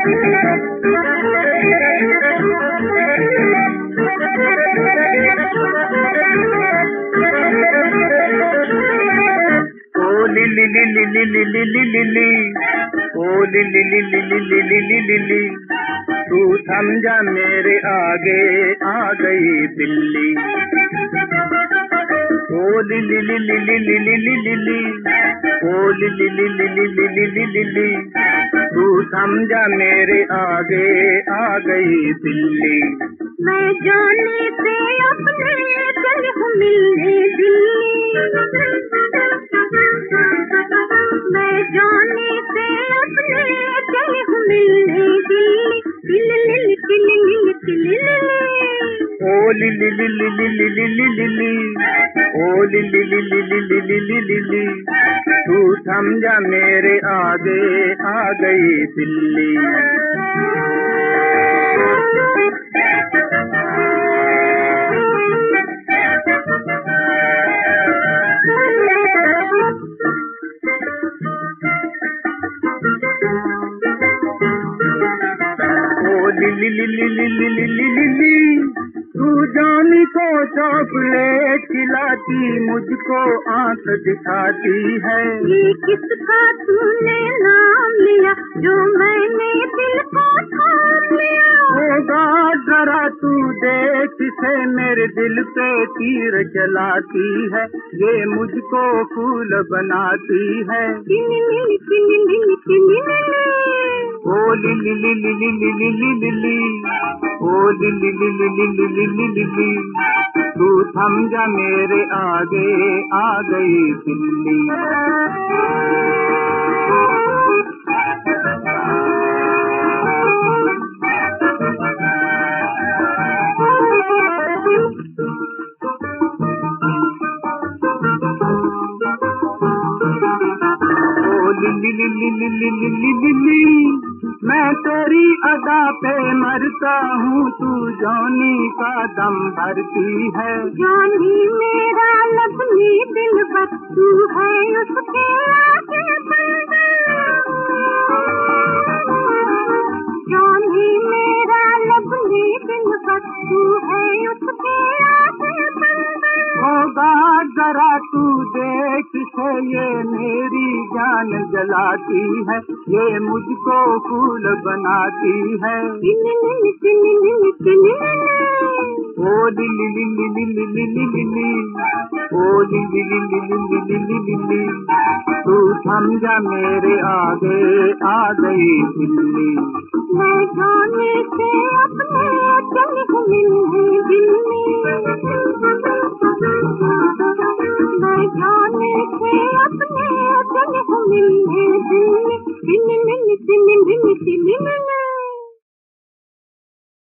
Lily, ओ Lily Lily Lily Lily Lily, तू समझा मेरे आगे आ गई बिल्ली। ओ Lily Lily Lily Lily Lily, ओ Lily Lily Lily Lily Lily, तू समझा मेरे आगे आ गई बिल्ली। मैं जाने से अपने चली हूँ मिलने दिल्ली, मैं जाने से अपने चली हूँ मिलने दिल्ली। दिल्ली दिल्ली दिल्ली, ओ Lily Lily Lily Lily Lily, ओ Lily Lily Lily Lily Lily, तू समझा मेरे आगे आ गई बिल्ली। Lily Lily Lily Lily Lily, तू जानी को चॉकलेट खिलाती, मुझको आंख दिखाती है। ये किसका तूने नाम लिया जो मैंने दिल को थाम लिया। होगा जरा तू देख से मेरे दिल पे तीर चलाती है, ये मुझको फूल बनाती है। ओ Lily Lily Lily Lily Lily, ओ Lily Lily Lily Lily Lily, तू समझा मेरे आगे आ गई बिल्ली। Lily Lily Lily Lily Lily, मैं तेरी अदा पे मरता हूँ, तू जानी का दम भरती है। जानी मेरा लबनी दिल बस तू है उसके आगे बंदा। जानी मेरा लबनी दिल बस तू है उसके आगे बंदा। होगा जरा तू देख से ये मेरी जान जलाती है, ये मुझको फूल बनाती है। ओ Lily Lily Lily Lily Lily, ओ Lily Lily Lily Lily Lily, तू समझा मेरे आगे आ गई बिल्ली। मैं जाने से अपने